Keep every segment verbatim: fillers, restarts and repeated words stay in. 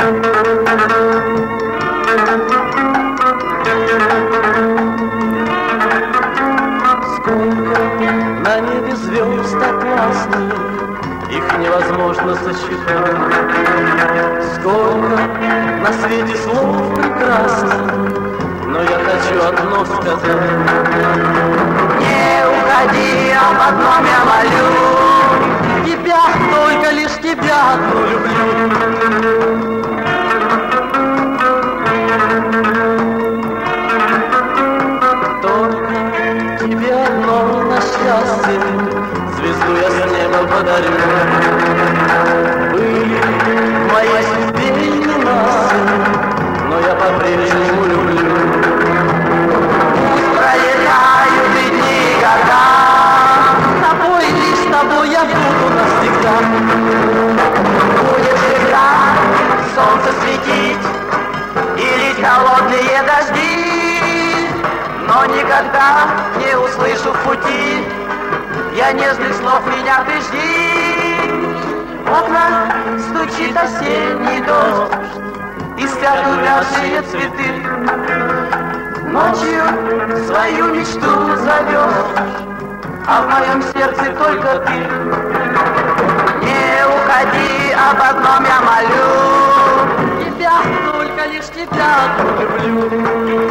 Сколько на небе звезд так красных, их невозможно сосчитать. Сколько на свете слов прекрасных, но я хочу одно сказать. Не уходи, об одном я молю, тебя, только лишь тебя одну люблю. Только тебе одно на счастье звезду я с неба подарю. Были в моей судьбе не нас, но я по-прежнему люблю. пусть пролетают и дни, и года, С тобой, лишь с тобой я буду навсегда. будет всегда солнце светить и лить холодные дожди, но никогда не услышу в пути я нежных слов, меня прижди. В окна стучит осенний дождь, и спят увядшие цветы. Ночью свою мечту зовешь, а в моем сердце только ты. Не уходи, об одном я молю, Тебя, только лишь тебя одну люблю.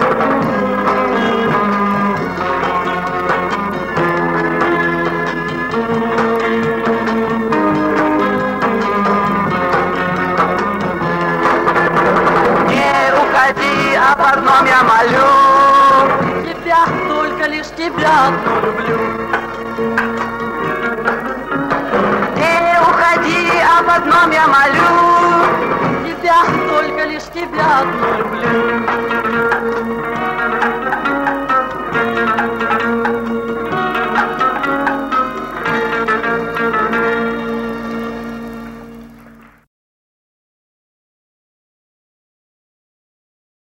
об одном я молю, тебя, только лишь тебя одну люблю. Не уходи, об одном я молю, тебя, только лишь тебя одну люблю.